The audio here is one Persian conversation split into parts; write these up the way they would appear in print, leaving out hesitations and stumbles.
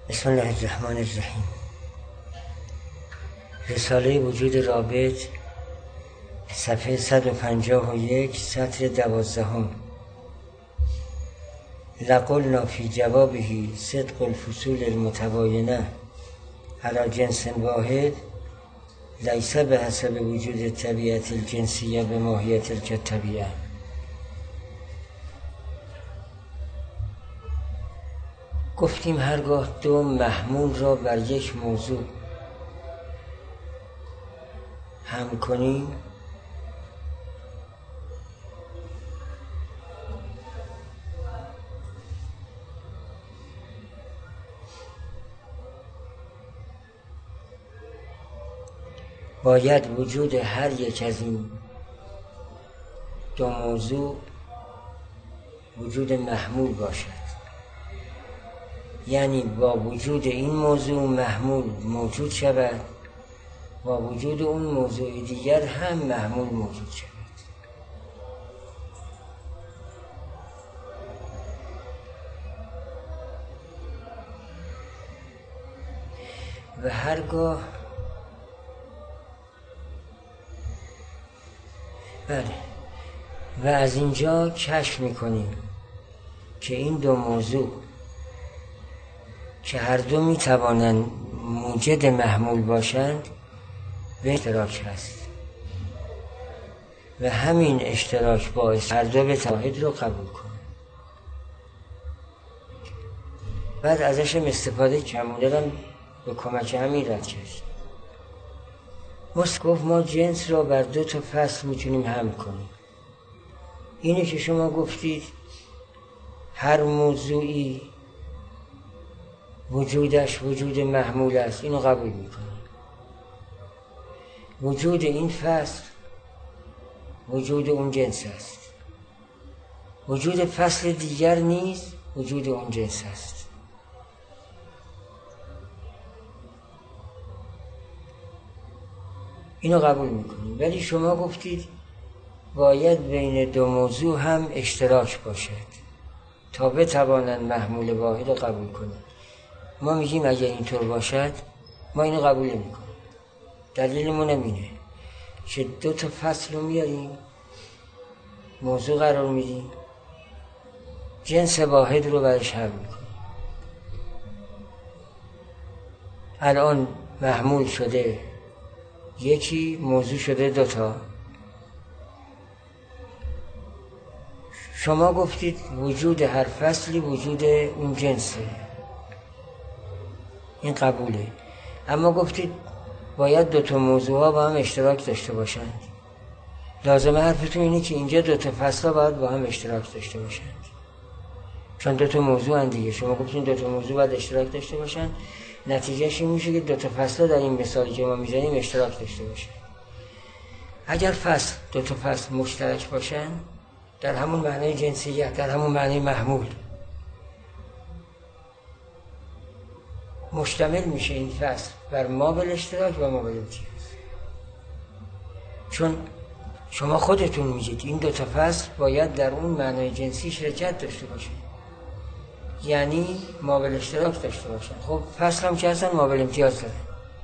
بسم الله الرحمن الرحیم. رساله وجود رابط، صفحه 151، سطر 12. لقلنا فی جوابه صدق الفصول المتباینه علی جنس واحد لیس به حسب وجود طبیعت الجنسیه به ماهیت الطبیعه. گفتیم هرگاه دو محمول را بر یک موضوع هم کنیم باید وجود هر یک از این دو موضوع وجود محمول باشد، یعنی با وجود این موضوع محمول موجود شود، با وجود اون موضوع دیگر هم محمول موجود شود. و هرگاه و از اینجا کشف میکنیم که این دو موضوع که هر دو میتوانند موجد محمول باشند به اشتراک هست و همین اشتراک باعث هر دو به واحد رو قبول کنه. بعد ازش استفاده کمونرم به کمک همین رد کرد. گفت ما جنس را بر دو تا فصل میتونیم هم کنیم. اینه که شما گفتید هر موضوعی وجودش وجود محمول است، اینو قبول میکنیم. وجود این فصل وجود اون جنس است، وجود فصل دیگر نیز وجود اون جنس است. اینو قبول میکنیم. ولی شما گفتید باید بین دو موضوع هم اشتراک باشد تا بتوانند محمول واحد رو قبول کنند. ما میگیم اگر اینطور باشد ما اینو قبول نمیکنیم. دلیلمون اینه که دو تا فصل رو میاریم، موضوع قرار میدیم، جنس واحد رو برش حل میکنیم. الان محمول شده یکی، موضوع شده دوتا. شما گفتید وجود هر فصلی وجود اون جنسه، این قبوله. اما گفتید باید دوتا موضوع ها با هم اشتراک داشته باشند. لازمه حرفتون اینه که اینجا دوتا فصل ها باید با هم اشتراک داشته باشند، چون دوتا موضوع هست دیگه. شما گفتید دوتا موضوع باید اشتراک داشته باشند، نتیجهش این میشه که دوتا فصل ها در این مثالی که ما میزنیم اشتراک داشته باشند. اگر دوتا فصل مشترک باشند در همون معنای جنسیت، در همون معنای محمول، مشتمل میشه این فصل بر مابل اشتراک و مابل امتیاز. چون شما خودتون میگید این دو تا فصل باید در اون معنای جنسی شرکت داشته باشه، یعنی مابل اشتراک داشته باشن. خب فصل هم که هستن مابل امتیاز دارن.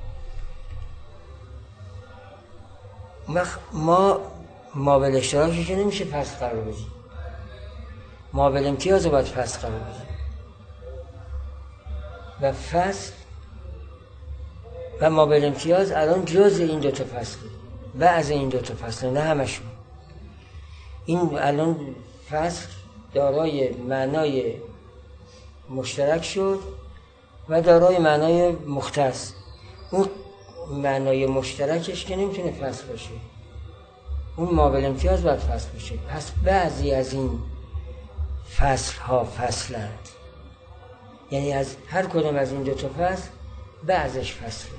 ما مابل اشتراکی که نمیشه فصل قرار بدیم، مابل امتیاز رو باید فصل قرار بدیم. و فصل و مابل امتیاز الان جز این دوتا فصل، بعض این دوتا فصل، نه همشون. این الان فصل دارای معنای مشترک شد و دارای معنای مختص. اون معنای مشترکش که نمیتونه فصل باشه، اون مابل امتیاز باید فصل باشه. پس بعضی از این فصل ها فصلند، یعنی از هر کدوم از این دوتا فصل بعضش فصله.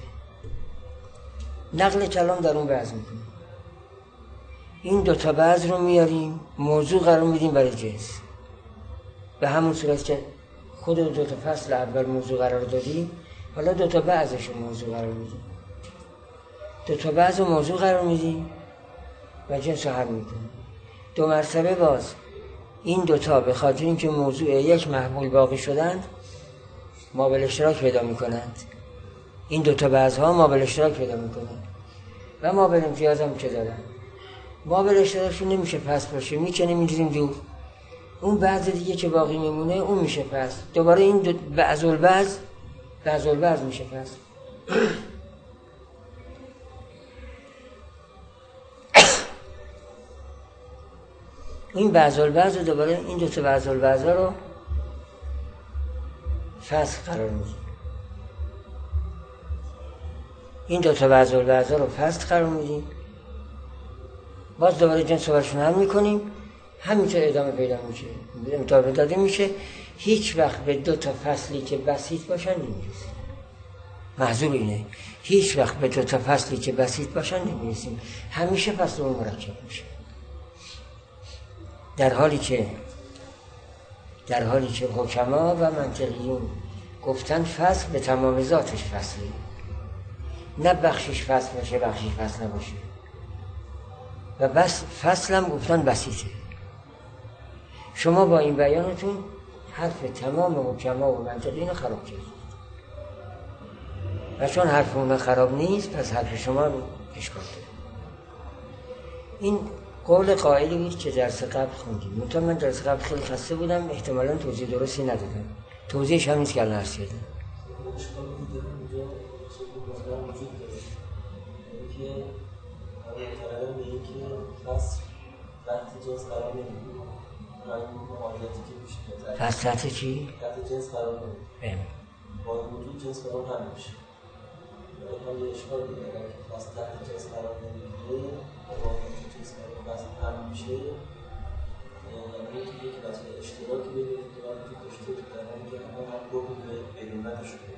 نقل کلام در اون بعض میکنیم. این دوتا بعض رو میاریم، موضوع قرار میدیم برای جنس. به همون صورت که خود دوتا فصل اول موضوع قرار دادیم، حالا دوتا بعضش رو موضوع قرار میدیم. دوتا بعض رو موضوع قرار میدیم و جنس رو حل میکنیم. دو مرتبه باز این دوتا به خاطر اینکه موضوع یک محمول باقی شدند مابل اشتراک پیدا میکنند. این دوتا بحث‌ها مابل اشتراک پیدا میکنند و مابل امتیاز هم که دارن. مابل اشتراکشون نمیشه پس باشه، میکنیم میگیریم دور. اون بعض دیگه که باقی میمونه اون میشه پس. دوباره این بعض میشه پس. این بعض رو دوباره این دو تا بعض رو فصل قرار میدیم. این دو تا بعض رو فصل قرار میدیم. باز دوباره جنس رو برشون حل میکنیم. همینطور ادامه پیدا میشه. امتحان داده میشه. هیچ وقت به دو تا فصلی که بسیط باشن نمیرسیم. محضور اینه. هیچ وقت به دو تا فصلی که بسیط باشن نمیرسیم. همیشه فصل اون مرکب میشه. در حالی که حکما و منطقیون گفتن فصل به تمام ذاتش فصله، نه بخشش فصل باشه بخشش فصل نباشه. و بس فصل هم گفتن بسیطه. شما با این بیانتون حرف تمام حکما و منطقیون رو خراب کردید و چون حرف اون خراب نیست پس حرف شما رو اشکال داره. این قول قائلی بود که درس قبل خوندیم. منتها من درس قبل خیلی خسته بودم، احتمالاً توضیح درستی ندادم. توضیحش هم نیست که الان عرض کردم. فصل تحت چی؟ تحت جنس قرار نمیگیره. با وجود جنس قرار نمیشه. حالا یه اشکال دیگه اگر فصل تحت جنس قرار نمیگیره با وجود جنس قرار فصل میشه، یعنی که یک وجه اشتراکی بده که وقتی داشته در حالی که هم گفت به بدونتش رو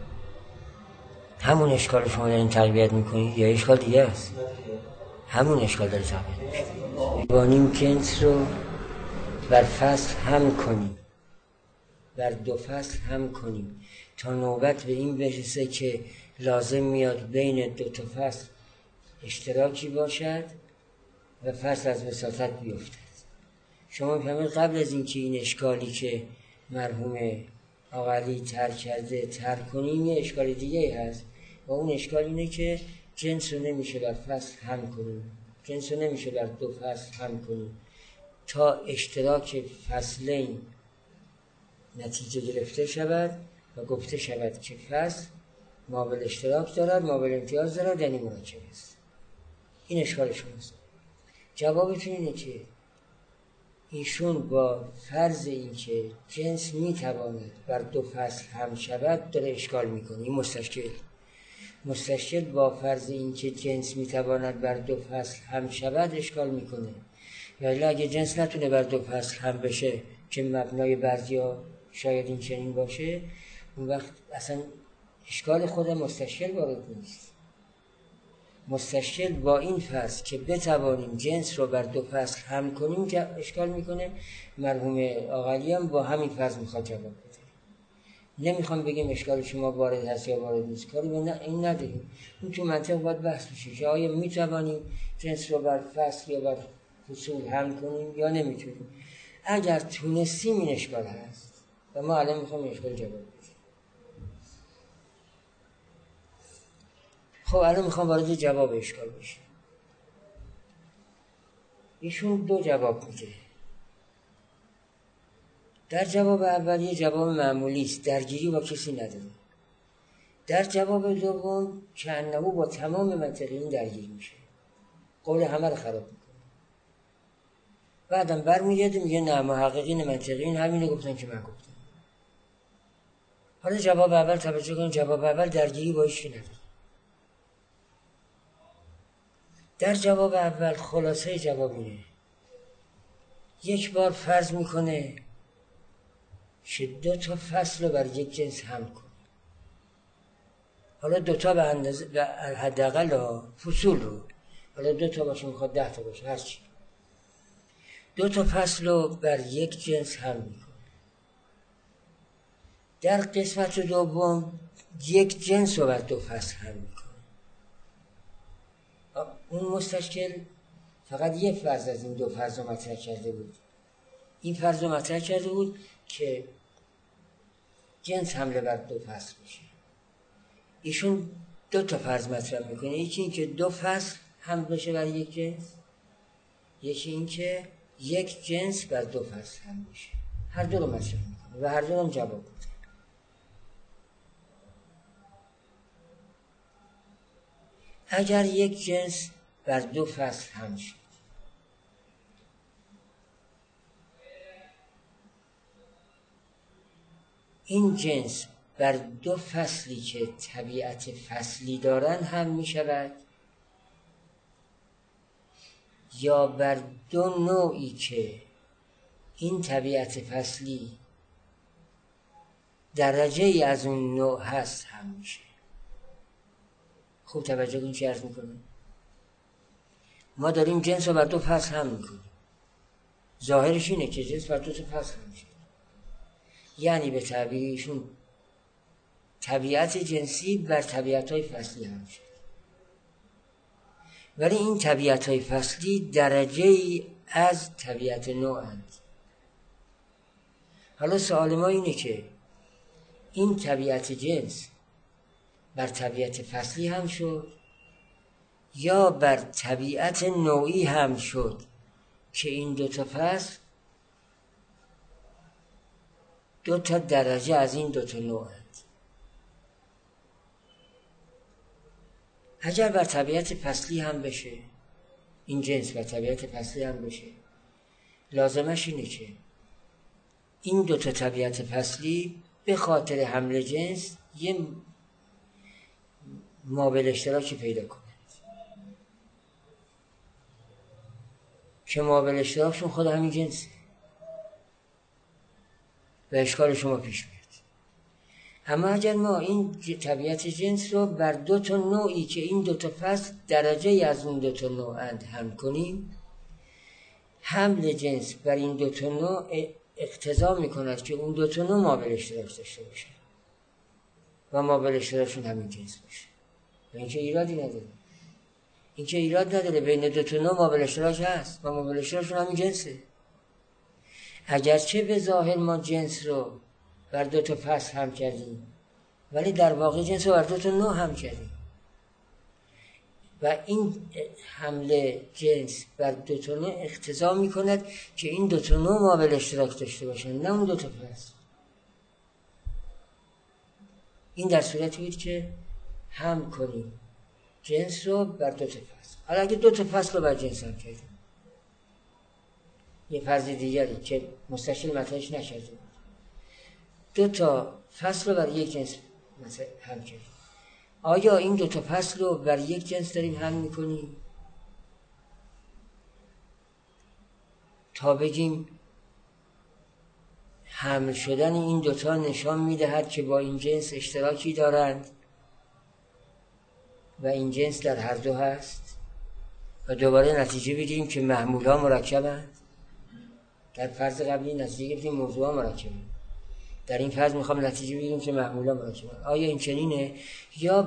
همون اشکال شما دارین تقویت میکنید یا اشکال دیگه است؟ همون اشکال داره تقویت میشه. بانیم جنس رو بر فصل هم کنیم، بر دو فصل هم کنیم تا نوبت به این برسه که لازم میاد بین دو تا فصل اشتراکی باشد و فصل از وساطت بیفتد. شما فهمید قبل از اینکه این اشکالی که مرحوم آقلی ترک کرده ترک کنیم یه اشکال دیگه هست و اون اشکال اینه که جنس رو نمیشه بر فصل هم کنیم، جنس رو نمیشه بر دو فصل هم کنیم تا اشتراک فصلین نتیجه گرفته شود و گفته شود که فصل مابل اشتراک دارد، مابل امتیاز دارد، یعنی مرکب است. این اشکال شماست. جوابتون اینه که ایشون با فرض این که جنس میتواند بر دو فصل هم شود داره اشکال میکنه. این مستشکل با فرض این که جنس میتواند بر دو فصل هم شود اشکال میکنه. یعنی اگه جنس نتونه بر دو فصل هم بشه که مبنای بعضیا شاید این چنین باشه، اون وقت اصلا اشکال خود مستشکل وارد نیست. مستشکل با این فصل که بتوانیم جنس رو بر دو فصل هم کنیم اشکال میکنه. مرحوم آقلی هم با همین فصل میخواد جواب بده. نمیخوام بگیم اشکال شما وارد هست یا وارد نیست، کاری به این نداریم. اون تو منطق باید بحث بشه که آیا میتوانیم جنس رو بر فصل یا بر فصول هم کنیم یا نمیتونیم. اگر تونستیم این اشکال هست و ما الان میخوام این اشکال جواب بدیم. خب الان میخوام وارد جواب اشکال بشیم. ایشون دو جواب میده. در جواب اول یه جواب معمولی است، درگیری با کسی نداره. در جواب دوم که انهو با تمام منطقیین درگیر میشه، قول همه رو خراب میکنه. بعدم برمیگرده میگه نه محققین منطقیین همینو گفتن که من گفتم. حالا جواب اول توجه کنید، جواب اول درگیری با هیچ کی نداره. در جواب اول خلاصه جواب اینه، یک بار فرض میکنه که دو تا فصل رو بر یک جنس هم کنه. حالا دو تا به اندازه به حداقل فصول رو، حالا دو تا باشه میخواد 10 تا باشه هرچی، دو تا فصل رو بر یک جنس هم میکنه. در قسمت دوم یک جنس رو بر دو فصل هم میکنه. اون مستشکل فقط یه فرض از این دو فرض رو مطرح کرده بود. این فرض رو مطرح کرده بود که جنس حمله بر دو فصل میشه. ایشون دو تا فرض مطرح میکنه، یکی این که دو فصل حمل بشه بر یک جنس، یکی این که یک جنس بر دو فصل حمل بشه. هر دو رو مطرح میکنه و هر دو رو هم جواب میده. اگر یک جنس بر دو فصل حمل شد، این جنس بر دو فصلی که طبیعت فصلی دارن هم می شود یا بر دو نوعی که این طبیعت فصلی درجه ای از اون نوع هست هم میشه. خوب توجه کنید چی عرض میکنم. ما داریم جنس رو بر دو فصل هم میکنیم، ظاهرش اینه که جنس بر دو فصل هم میشه، یعنی به تعبیرشون طبیعت جنسی بر طبیعت‌های فصلی هم شد. ولی این طبیعت‌های فصلی درجه ای از طبیعت نوعند. حالا سوال ما اینه که این طبیعت جنس بر طبیعت فصلی هم شد یا بر طبیعت نوعی هم شد که این دو تا فصل دو تا درجه از این دو تا نوعند. اگر بر طبیعت فصلی هم بشه، این جنس بر طبیعت فصلی هم بشه، لازمش اینه که این دو تا طبیعت فصلی به خاطر حمل جنس یه مابل اشتراکی پیدا کنند که مابل اشتراکشون خود همین جنسه و اشکال شما پیش میاد. اما اگر ما این طبیعت جنس رو بر دو تا نوعی که این دو تا فصل درجه از اون دو تا نوعند هم کنیم، حمل جنس بر این دو تا نوع اقتضا میکند که اون دو تا نوع مابل اشتراک داشته باشه و مابل اشتراکشون همین جنس باشه. و این که ایرادی نداره، این که ایراد نداره، بین دو تا نوع مابل اشتراک هست و مابل اشتراکشون همین جنسه. اگرچه به ظاهر ما جنس رو بر دو تا فصل هم کردیم، ولی در واقع جنس رو بر دو تا نوع هم کردیم و این حمله جنس بر دو تا نوع اقتضا میکند که این دو تا نوع مابل اشتراک داشته باشن، نه اون دو تا فصل. این در صورتی بود که هم کنیم جنس رو بر دو تا فصل. حالا اگه دو تا فصل رو بر جنس هم کردیم، یه فرض دیگری که مستشکل مطرحش نشده، دو تا فصل رو بر یک جنس هم کردیم، آیا این دو تا فصل رو بر یک جنس داریم هم میکنیم تا بگیم حمل شدن این دوتا نشان میدهد که با این جنس اشتراکی دارند و این جنس در هر دو هست و دوباره نتیجه بگیریم که محمول ها مرکبند؟ در فرض قبلی نتیجه گرفتیم موضوع ها مرکبند، در این فرض میخوام نتیجه بگیریم که محمول ها مرکبند. آیا این چنینه یا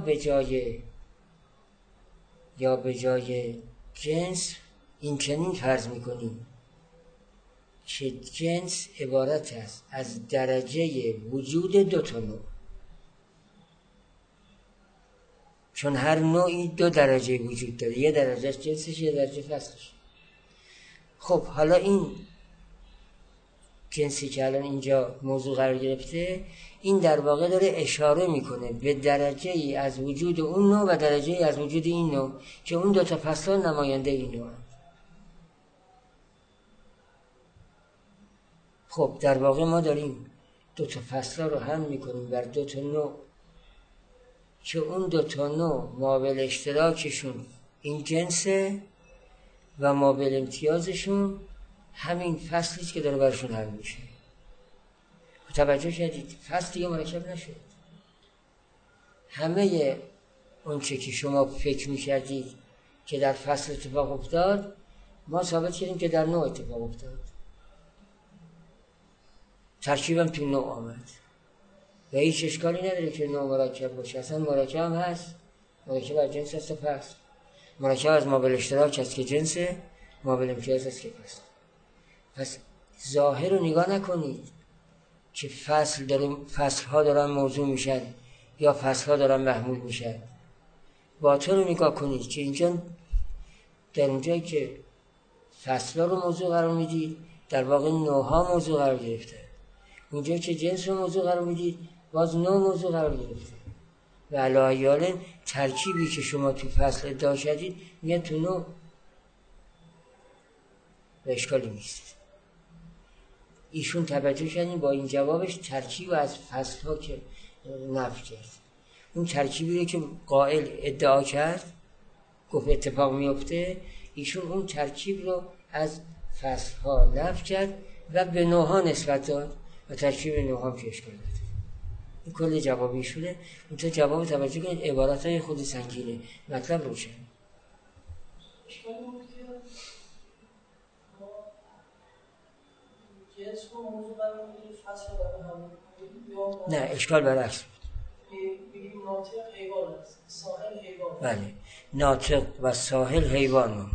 به جای جنس این چنین فرض میکنیم که جنس عبارت است از درجه وجود دو تا نوع، چون هر نوعی دو درجه وجود داره، یه درجه جنسش، یه درجه فصلش. خب حالا این جنسی که الان اینجا موضوع قرار گرفته، این در واقع داره اشاره میکنه به درجه ای از وجود اون نوع و درجه ای از وجود این نوع که اون دو تا فصل نماینده این نوع. خب در واقع ما داریم دو تا فصل رو هم میکنیم بر دو تا نوع که اون دو تا نوع مابل اشتراکشون این جنسه و مابل امتیازشون همین فصلی که داره برشون حل میشه. توجه شدید؟ فصل دیگه مرکب نشد. همه اون چه که شما فکر میکردید که در فصل اتفاق افتاد، ما ثابت کردیم که در نوع اتفاق افتاد. ترکیبم تو نوع آمد و هیچ اشکالی نداره که نوع مرکب باشه. اصلا مرکب هم هست، مرکب از جنس هست فصل، مرکب از مابل اشتراک هست که جنسه، مابل امتیاز هست که فصل. پس ظاهر رو نگاه نکنید که فصلها دارن موضوع میشن یا فصلها دارن محمول میشن. باطن رو نگاه کنید که اینجا در اونجایی که فصلها رو موضوع قرار میدید در واقع نوعها موضوع قرار گرفته. اونجایی که جنس رو موضوع قرار میدید باز نوع موضوع قرار گرفته. و علی ترکیبی که شما تو فصل ادعا شدید میگه تو نوع و اشکالی نیست. ایشون توجه کردین با این جوابش ترکیب از فصلها که نفی کرد. اون ترکیبی رو که قائل ادعا کرد گفت اتفاق میفته، ایشون اون ترکیب رو از فصلها نفی کرد و به نوعها نسبت داد و ترکیب نوعها که اشکال داد. این کل جواب ایشونه. اون تا جواب توجه کنید عبارتهای خود سنگینه، مطلب روشن. اشکال بود که ما جنس رو موضوع قرار میدیم فصل رو هم نه اشکال برعکس بود. بگیم ناطق حیوان است، ساحل حیوان. بله ناطق و ساحل حیوان.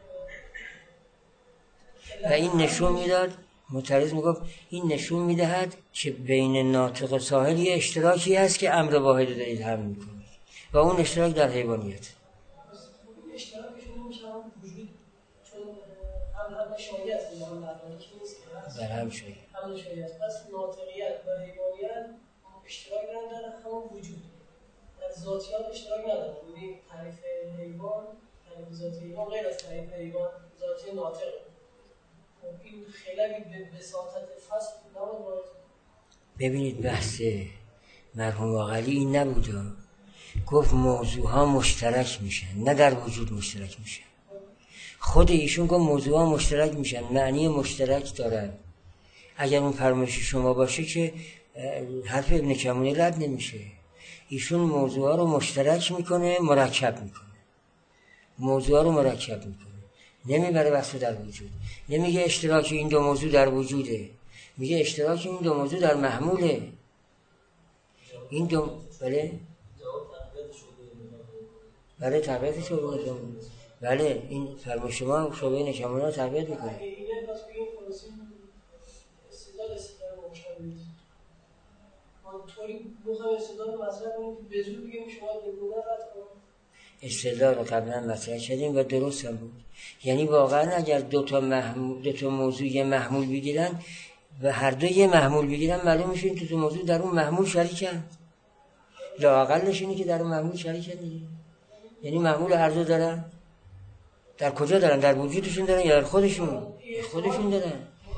و این نشون میداد، معترض میگفت این نشون میدهد که بین ناطق و ساحل یه اشتراکی هست که امر واحد رو دارید هم میکنید و اون اشتراک در حیوانیت. اشتراکشون نمیشه هم وجود، چون هم شایع است هم لحظانیکی نیست که هست در هم شایع است. پس ناطقیت و حیوانیت اشتراک نداره، همون وجود در ذاتیات اشتراک نداره. یعنی تعریف حیوان، تعریف ذاتی حیوان غیر از تعریف حیوان ذاتی ناطق. این خیلی به بساطت فصل نبود. ببینید بحث مرحوم عقلی این نبود، گفت موضوع ها مشترک میشن نه در وجود مشترک میشن. خود ایشون گفت موضوع ها مشترک میشن، معنی مشترک دارن. اگر اون فرمایش شما باشه که حرف ابن کمونی رد نمیشه. ایشون موضوع ها رو مشترک میکنه، مرکب میکنه، موضوع ها رو مرکب میکنه، نمیبره بحث در وجود. نمیگه اشتراک این دو موضوع در وجوده، میگه اشتراک این دو موضوع در محموله. این دو بله تقویت شعبه نکمونه. بله این فرمایش شما شعبه نکمونه رو تقویت میکنه. استدلال رو قبلا مطرح کردیم و درست هم بود. یعنی واقعا اگر دو تا موضوع یه محمول بگیرن و هر دو یه محمول بگیرن معلوم میشه این دو تا موضوع در اون محمول شریکن. لااقلش اینه که در اون محمول شریکن دیگه. یعنی محمول هر دو دارن. در کجا دارن؟ در وجودشون دارن یا در خودشون دارن.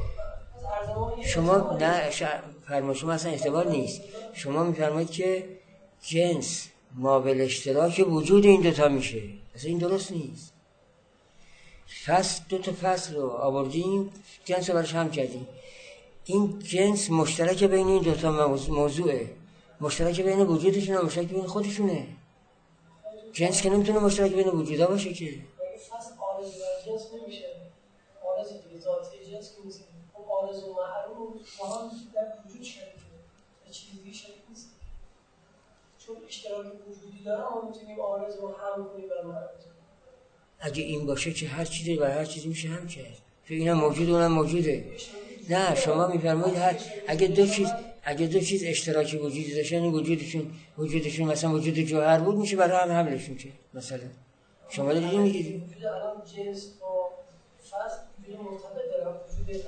شما نه فرمایش شما اصلا احتمال نیست. شما میفرمایید که جنس مابل اشتراک وجود این دوتا میشه. اصلا این درست نیست. دو تا فصل رو آوردیم، جنس رو برش هم کردیم. این جنس مشترک بین این دوتا موضوعه، مشترک بین وجودشون و مشترک بین خودشونه. جنس که نمیتونه مشترک بین وجودا باشه که. فصل عارض و جنس نمیشه. عارض دیگه ذاتی جنس که نیست. اون عارض و معلوم با هم در وجود شریکه. چیزی دیگه شریک نیست. چون اشتراک وجودی داره ما میتونیم عارض رو هم کنیم و معلوم. اگه این باشه که هر چیزی برای هر چیزی میشه هم کرد. تو اینم موجود اونم موجوده. نه شما میفرمایید اگه دو چیز اشتراکی وجودی داشتن وجودشون مثلا وجود جوهر بود میشه برای هم حملشون که مثلا شما دارید میگید الان جنس با فصل وجود مرتبط داره وجود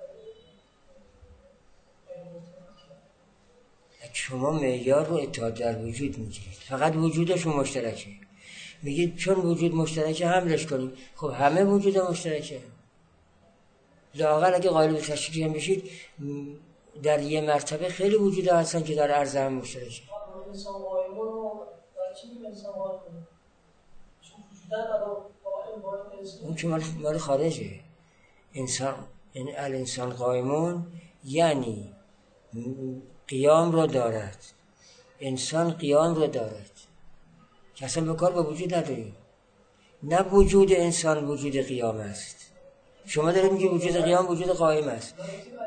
شما معیار رو اتحاد در وجود میگیرید، فقط وجودشون مشترکه. میگید چون وجود مشترکه حملش کنیم. خب همه وجود مشترکه. لااقل اگه قائل به تشکیل هم بشید در یه مرتبه خیلی وجود هستن که در عرض هم مشترکه. انسان قائمون رو در چی میگه انسان قائمون؟ چون وجودن اون که مال خارجه. الانسان قائمون یعنی قیام رو دارد. انسان قیام رو دارد که اصلا به کار با وجود نداریم. نه وجود انسان وجود قیام است. شما دارید میگه وجود قیام وجود قائم است.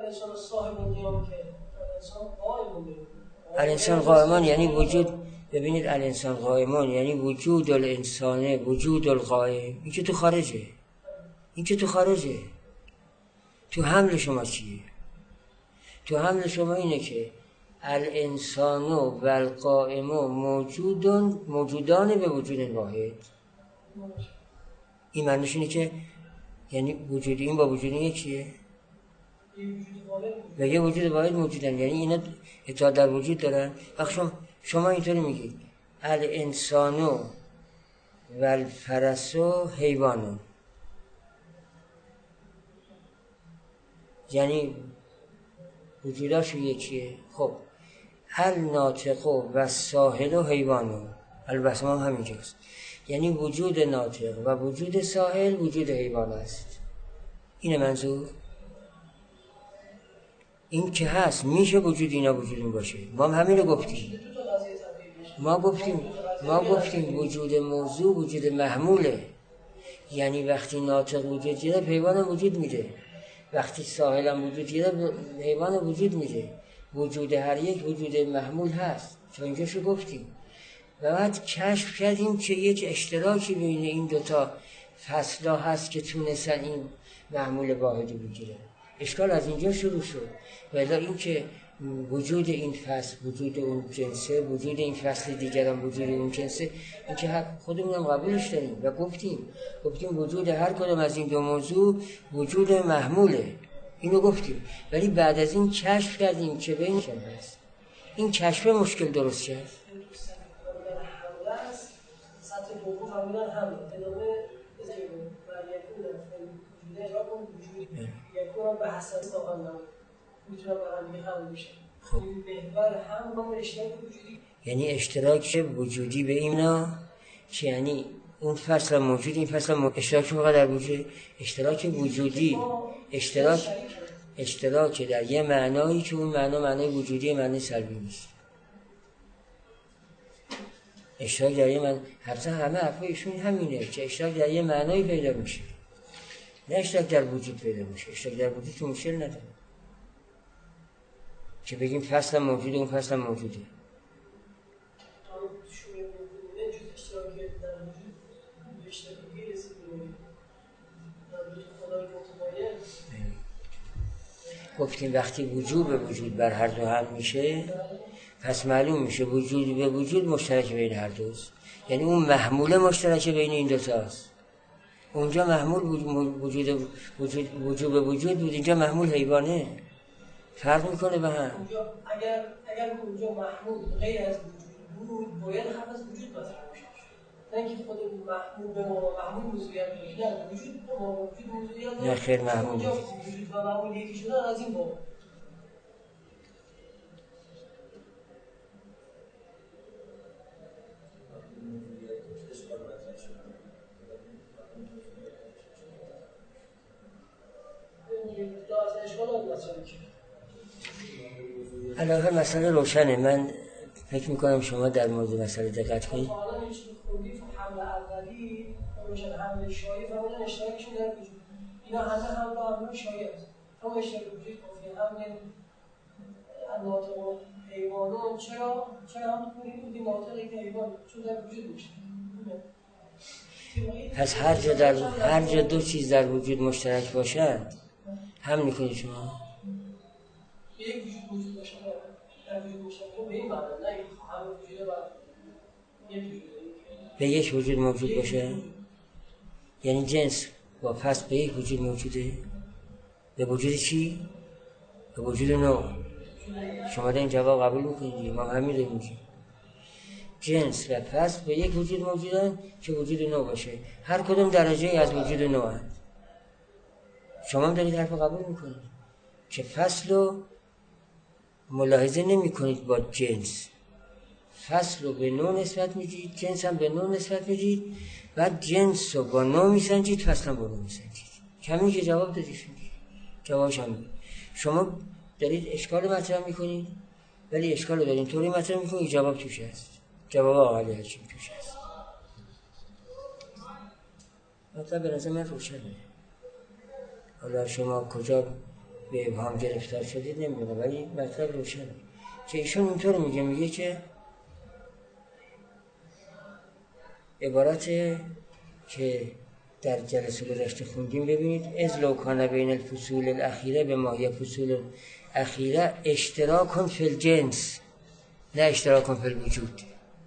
الانسان قائمان یعنی وجود. ببینید الانسان قائمان یعنی وجود الانسانه، وجود القائم. این که تو خارجه. تو حمل شما چیه؟ تو حمل شما اینه که الانسان و القائم موجودان به وجود واحد. این معنیش اینه که یعنی وجود این با وجود این یکیه و یه وجود واحد موجودن، یعنی اینا اتحاد در وجود دارن. وقت شما اینطوری میگید الانسان و الفرس حیوان، یعنی وجوداشو یکیه. خب الناطق و الساحل حیوان، البته هم همینجاست، یعنی وجود ناطق و وجود ساحل وجود حیوان است. اینه منظور. این که هست میشه وجود اینا وجود این باشه. ما هم همین رو گفتیم. ما گفتیم وجود موضوع وجود محموله، یعنی وقتی ناطق وجود گیره حیوان وجود میده، وقتی ساحل هم وجود گیره حیوان وجود میده. وجود هر یک وجود محمول هست، چون اینجاشو گفتیم. و بعد کشف کردیم که یک اشتراکی بین این دوتا فصلا هست که تونستن این محمول واحدی بگیرن. اشکال از اینجا شروع شد. ولی این که وجود این فصل وجود اون جنسه، وجود این فصل دیگر هم وجود اون جنسه، این که خودمون هم قبولش داریم و گفتیم وجود هر کدام از این دو موضوع وجود محموله. اینو گفتیم. ولی بعد از این کشف کردیم که بینشون هست. این کشف مشکل درست کرد. سطح حقوق همونان هم ادامه بزنیم و یکون به حسن ساقن هم میتونم برای هم میشه. این محور هم با اشتراک وجودی، یعنی اشتراک وجودی به اینا که یعنی اون فصل موجود این فصل اشتراک فقط در وجود، اشتراک وجودی، اشتراک در یه معنایی که اون معنای وجودی معنی سلبی نیست. اشتراک در یه معنی، حتی همه حرفایشون همینه که اشتراک در یه معنایی پیدا میشه، نه اشتراک در وجود پیدا میشه. اشتراک در وجود تو مشکل نداره که بگیم فصل موجوده اون فصل موجوده. گفتیم وقتی وجود به وجود بر هر دو هم میشه، پس معلوم میشه وجود به وجود مشترک بین هر دوست، یعنی اون محموله مشترک بین این دوتاست. اونجا محمول وجود به وجود بود، اینجا محمول حیوانه. فرق میکنه به هم. اگر اونجا محمول غیر از وجود بود، باید هم از وجود مطرح بشه. نه اینکه خود محمول به ما محمول موضوعیت بگید، نه وجود به ما وجود موضوعیت نه خیر محمول وجود و محمول یکی شدن از این باب. علاوه مسئله روشنه. من فکر میکنم شما در مورد مسئله دقت کنید. حالا این چیزی خوندید حمله اولی روشن حمله شایع و اون اشتراکشون در وجود، اینا همه شایع است. هم اشتراک وجود کافی حمله ناطق و حیوانات. چرا هم میگیم ناطق یک حیوان چون در وجود میشه. پس هر جا دو چیز در وجود مشترک باشند هم میکنید شما یک وجود باشه در وجود مشترک به این معنی، نه همه وجود به یک وجود موجود باشه، یعنی جنس با فصل به یک وجود موجوده. به وجود چی؟ به وجود نوع. شما در این جواب قبول میکنید؟ ما همین رو میگیم. جنس و فصل به یک وجود موجودن که وجود نوع باشه. هر کدوم درجه از وجود نوع هست. شما هم دارید حرف قبول میکنید که فصل رو ملاحظه نمی کنید با جنس. فصل رو به نوع نسبت میدید، جنس هم به نوع نسبت میدید، بعد جنس رو با نوع میسنجید، فصل هم با نوع میسنجید. کمی که جواب دادید، جوابش هم شما دارید اشکال مطرح میکنید، ولی اشکال رو دارید طوری مطرح میکنید جواب توش هست، جواب آقایی هرچی توش هست. مطلب به نظر من روشنه. حالا شما کجا به ابهام گرفتار شدید نمیدونم، ولی مطلب روشنه که ایشون اینطور میگه که عبارت که در جلسه گذشته خوندیم ببینید، از لو کان بین الفصول الاخیره به ما هی فصول اخیره اشتراک فی الجنس نه اشتراک فی الوجود.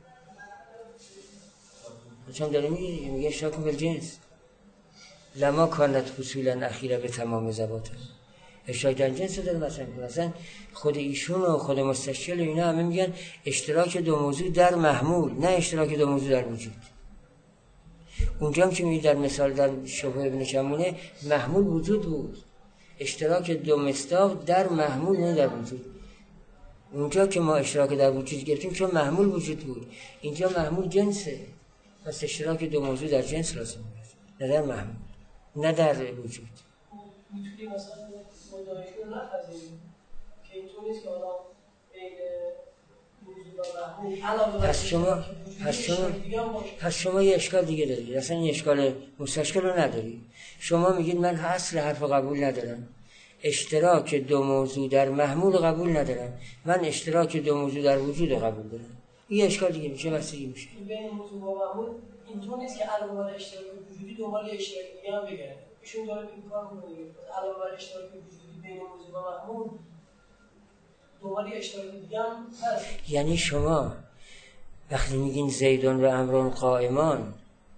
چون داره میگه اشتراک فی الجنس لما کانت فصولا اخیره به تمام زباطه. اشتراک در جنس داره مثلا میکنه. اصلا خود ایشون و خود مستشکل اینا همه میگن اشتراک دو موضوع در محمول نه اشتراک دو موضوع در وجود. اونجا هم که میگه در مثال در شبهه ابن کمونه محمول وجود بود، اشتراک دو مصداق در محمول نه در وجود. اونجا که ما اشتراک در وجود گرفتیم چون محمول وجود بود، اینجا محمول جنسه، پس اشتراک دو موضوع در جنس لازم نه در محمول نه در وجود. میتونی مثلا مدارشی رو نپذیریم که اینطور نیست که آدم بین موضوع و محمول علاوه پس شما یه اشکال دیگه دارید، اصلا این اشکال مستشکل رو ندارید. شما میگید من اصل حرف قبول ندارم، اشتراک دو موضوع در محمول قبول ندارم، من اشتراک دو موضوع در وجود قبول دارم. یه اشکال دیگه میشه، بسیاری میشه. بین موضوع و محمول اینطور نیست که علاوه بر اشتراک وجودی دنبال اشتراک دیگه هم بگیره. ایشون داره این کار میکنه دیگه. علاوه بر اشتراک وجودی بین موضوع و محمول دنبال اشتراک دیگه هم هست. یعنی شما وقتی میگین زیدون و عمرون قائمان،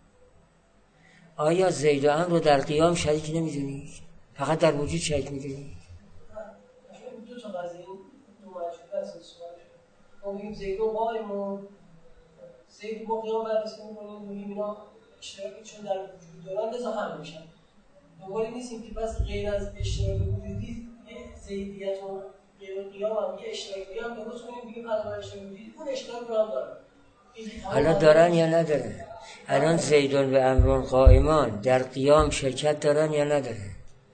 آیا زید و عمرو رو در قیام شریک نمیدونید؟ فقط در وجود شریک میدونید؟ دو تا قضیه دو مجموعه هست. ما میگیم زیدون قائمان، زید با قیام بررسی میکنیم، میگیم اینا اشتراکی چون در وجود دارن لذا هم میشن. دنبال نیستیم که بس غیر از اشتراک وجودی زیدیت و غیر قیام هم یه اشتراک دیگه هم درست کنیم، بگیم علاوه بر اشتراک وجودی اون اشتراک رو هم دارن. حالا دارن یا ندارن؟ الان زیدون و عمرون قائمان در قیام شرکت دارن یا ندارن؟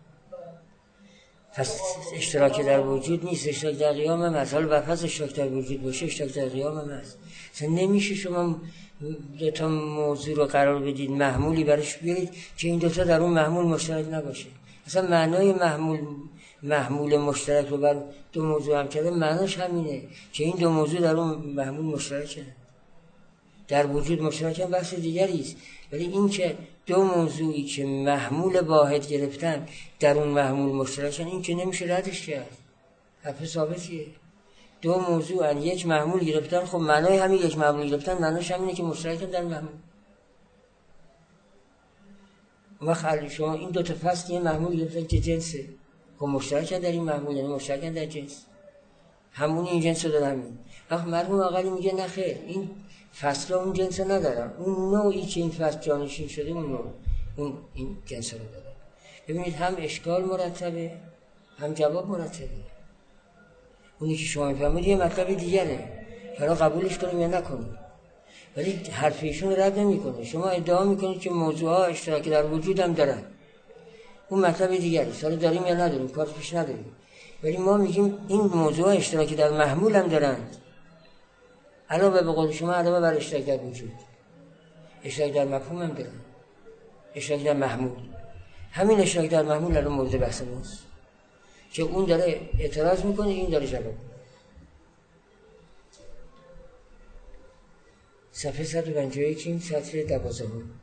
پس اشتراک در وجود نیست، اشتراک در قیام هم هست. حالا برفض اشتراک در وجود باشه اشتراک در قیام هم هست. اصلا نمیشه شما دوتا موضوع رو قرار بدید محمولی برش بیارید که این دوتا در اون محمول مشترک نباشه. اصلا معنای محمول مشترک رو بر دو موضوع هم کرده معناش همینه که این دو موضوع در اون محمول مشترکه. در وجود مشترک هم بحث دیگری است، ولی این که دو موضوعی که محمول واحد گرفتن در اون محمول مشترکن این که نمیشه ردش کرد. حرف ثابتیه. دو موضوع ان یک محمول گرفتن، خب معنای همین یک محمول گرفتن معناش همینه که مشترکن در محمول. وقتی شما این دو تا فصل یه محمول گرفتن که جنسه، خب مشترکن در این محمول، یعنی مشترکن در جنس، همون این جنس رو دارن. وقتی مرحوم آقایی میگه نه خیر، این فصل اون جنس ندارن، اون نوعی که این فصل جانشین شده اون نوع اون این جنس رو داره. ببینید هم اشکال مرتبه هم جواب مرتبه. اونی که شما میفهمید یه مطلب دیگره، حالا قبولش کنیم یا نکنیم، ولی حرف ایشون رد نمیکنه. شما ادعا میکنید که موضوعها اشتراکی در وجود هم دارن، اون مطلب دیگره، حالا داریم یا نداریم کار پیش نداریم، ولی ما میگیم این موضوعها اشتراکی در محمول هم دارند. علاوه به قول شما علاوه بر اشتراک در وجود، اشتراک در مفهوم هم دارن، اشتراک در محمول. همین اشتراک در محمول الان مورد بحث ماست که اون داره اعتراض میکنه، این داره جواب میده. صفحه 151 سطر 12.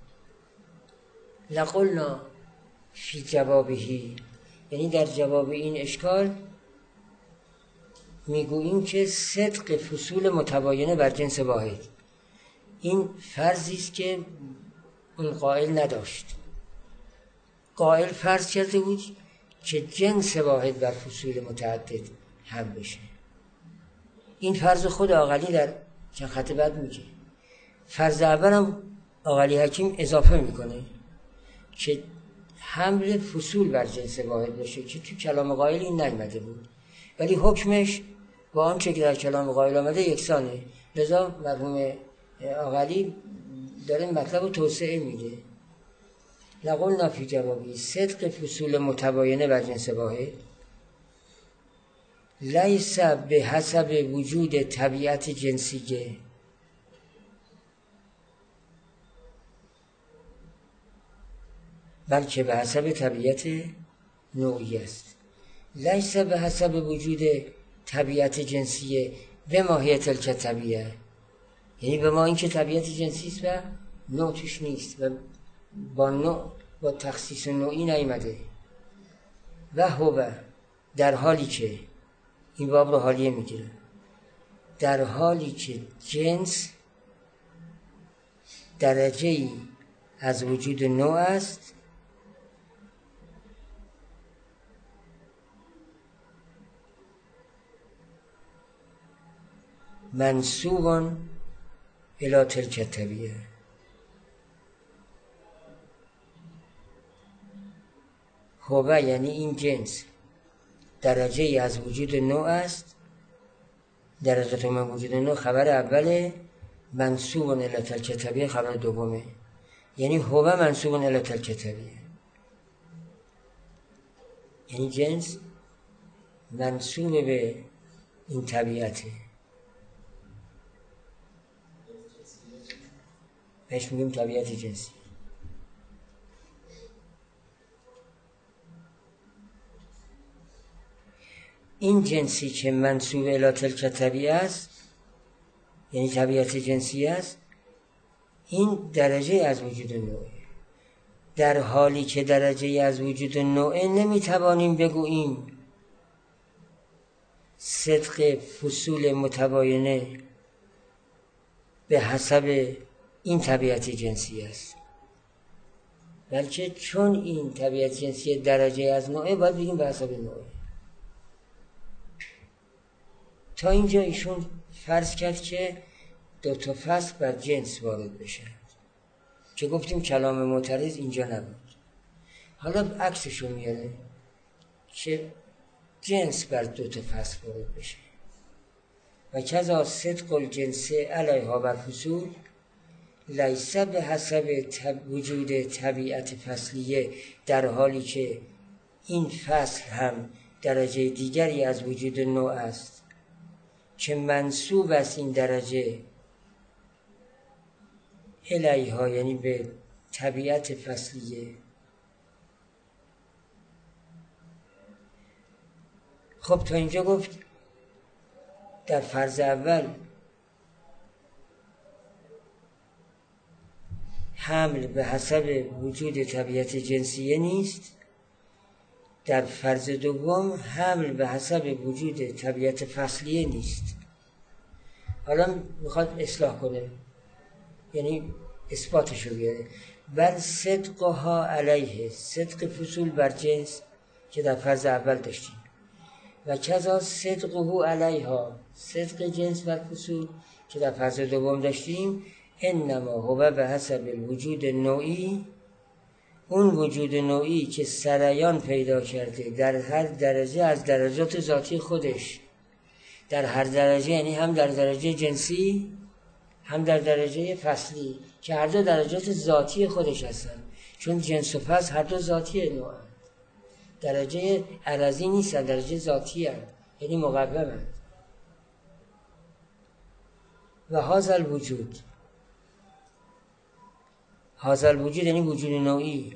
لقلنا فی جوابهی، یعنی در جواب این اشکال میگوییم که صدق فصول متباینه بر جنس واحد این فرضی است که اون قائل نداشت. قائل فرض کرده بود که جنس واحد بر فصول متعدد هم بشه. این فرض خود عاقلی در چند خط بعد میگه. فرض اول هم عاقلی حکیم اضافه میکنه که حمل فصول بر جنس واحد باشه که تو کلام قائل این نیامده بود، ولی حکمش با آنچه که در کلام قائل آمده یکسانه. لذا مرحوم عاقلی داره مطلب رو توسعه میده. لقلنا فی جوابی صدق فصول متباینه بر جنس واحد لیس به حسب وجود طبیعت جنسیه، بلکه به حسب طبیعت نوعی است. لیس به حسب وجود طبیعت جنسیه به ماهیت تلک طبیعه، یعنی به ما این که طبیعت جنسی است و نوع توش نیست و با نوع با تخصیص نوعی نیامده. و هو در حالی که این باب رو حالیه میگیره. در حالی که جنس درجه‌ای از وجود نوع است منسوب الی تلک الطبیعه. هو یعنی این جنس درجه‌ای از وجود نوع است. درجه من وجود نوع خبر اوله، منسوب الی تلک الطبیعه خبر دومه. یعنی هو منسوب الی تلک الطبیعه، یعنی جنس منسوب به این طبیعته. بهش میگیم طبیعت جنسی. این جنسی که منسوب الی تلک الطبیعه است، یعنی طبیعت جنسی است، این درجه از وجود نوعه. در حالی که درجه از وجود نوعه نمیتوانیم بگوییم صدق فصول متباینه به حسب این طبیعت جنسی است، بلکه چون این طبیعت جنسی درجه از نوعه باید بگیم به حسب نوعه. تا اینجا ایشون فرض کرد که دو تا فصل بر جنس وارد بشن که گفتیم کلام معترض اینجا نبود. حالا عکسشو میاره که جنس بر دو تا فصل وارد بشه. و کذا صدق الجنس علیها بر فصول لیس به حسب وجود طبیعت فصلیه، در حالی که این فصل هم درجه دیگری از وجود نوع است که منسوب است این درجه الیها، یعنی به طبیعت فصلیه. خب تا اینجا گفت در فرض اول حمل به حسب وجود طبیعت جنسیه نیست، در فرض دوم حمل به حسب وجود طبیعت فصلیه نیست. حالا میخواد اصلاح کنه، یعنی اثباتشو بیاره. بل صدقها علیه، صدق فصول بر جنس که در فرض اول داشتیم، و کذا صدقه علیها، صدق جنس بر فصول که در فرض دوم داشتیم، انما هو به حسب الوجود نوعی، اون وجود نوعی که سریان پیدا کرده در هر درجه از درجات ذاتی خودش. در هر درجه یعنی هم در درجه جنسی هم در درجه فصلی که هر دو درجات ذاتی خودش هستن، چون جنس و فصل هر دو ذاتی نوع هست. درجه عرضی نیست، درجه ذاتی هست، یعنی مقوم هست. و هذا الوجود، هذا الوجود یعنی وجود نوعی،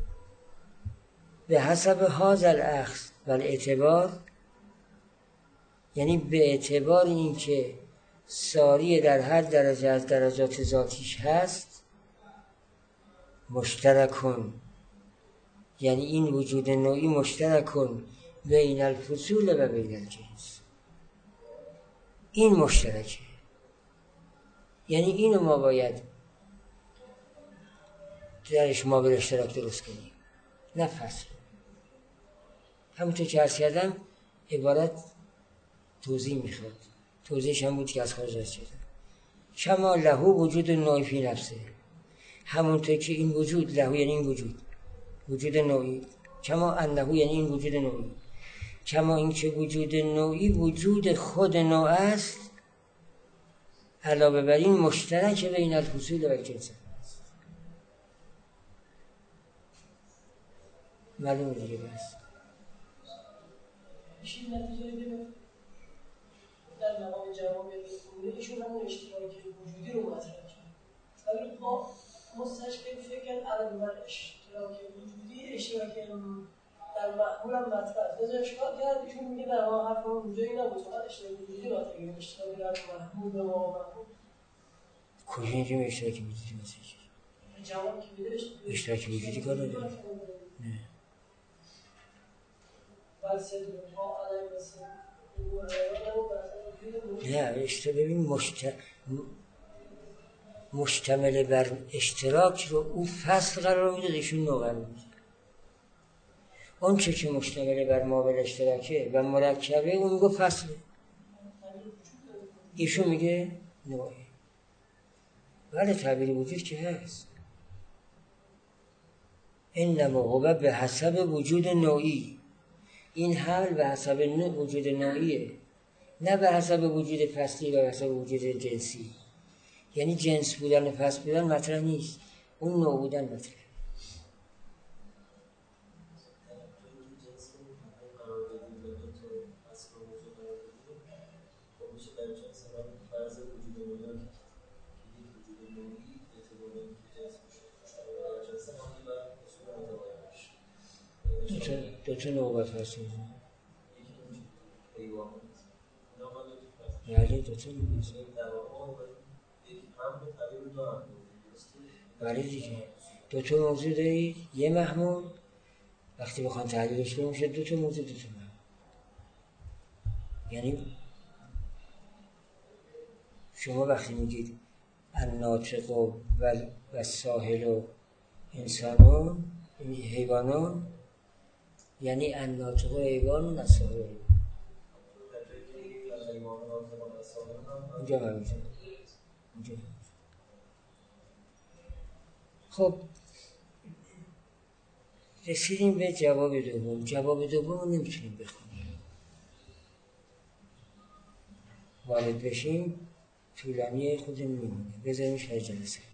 به حسب هذا الاخذ و الاعتبار، یعنی به اعتبار این که ساری در هر درجه از درجات ذاتیش هست، مشترکون، یعنی این وجود نوعی مشترکون بین الفصول و بین الجنس. این مشترکه، یعنی اینو ما باید درش ما به اشتراک درست کنیم، نه فصل. همونطور که عرض کردم عبارت توضیح میخواد، توضیحش هم بود که از خارج از شده. کما لهو وجود نوعی فی نفسه، همونطور که این وجود لهو یعنی این وجود نوعی، کما انهو یعنی این وجود نوعی، کما این که وجود نوعی وجود خود نوع است، علاوه بر این مشترک بین الفصول و الجنس. معلومه دیگه بس. میشین نتیجه که در مقام جواب خونه ایشون همون اشتراک وجودی رو مطرح کرد. ولی ما مستشکل فکر علاوه بر اشتراک وجودی، اشتراک در معمول هم مطرح از اشکال کرد. ایشون میگه در ما حرف اونجایی نبود، فقط اشتراک وجودی مطرح کرد، اشتراک در معمول به ما معمول. کجا اینجا اشتراک وجودی مثل چی؟ جواب که میده اشتراک وجودی کار نداره. نه. بل صدقها علیه و سلم نه ببین مشتمل بر اشتراک رو او فصل قرار میده، ایشون نوع قرار میده. اون چه که مشتمل بر مابل اشتراکه و مرکبه اون میگه فصله، ایشون میگه نوعه. ولی تعبیر وجود که هست، انما هو به حسب وجود نوعی. این حمل به حسب وجود نوعیه، نه به حسب وجود فصلی و به حسب وجود جنسی. یعنی جنس بودن و فصل بودن مطرح نیست، اون نوع بودن مطرح. دو تا نوبت هست یعنی دو تا نوبت بله دیگه. دو تا موضوع دارید، یه محمول وقتی بخوان تحلیلش کنیم میشه دو تا موضوع دو تا محمول. یعنی شما وقتی میگید الناطق و ساحل و انسانون حیوانون، یعنی الناطق و حیوان و نساحل و اینجا همینجا. خب رسیدیم به جواب دوم. جواب دوم رو نمیتونیم بخونیم، وارد بشیم طولانی خودم میمونه، بذاریمش هر جلسه.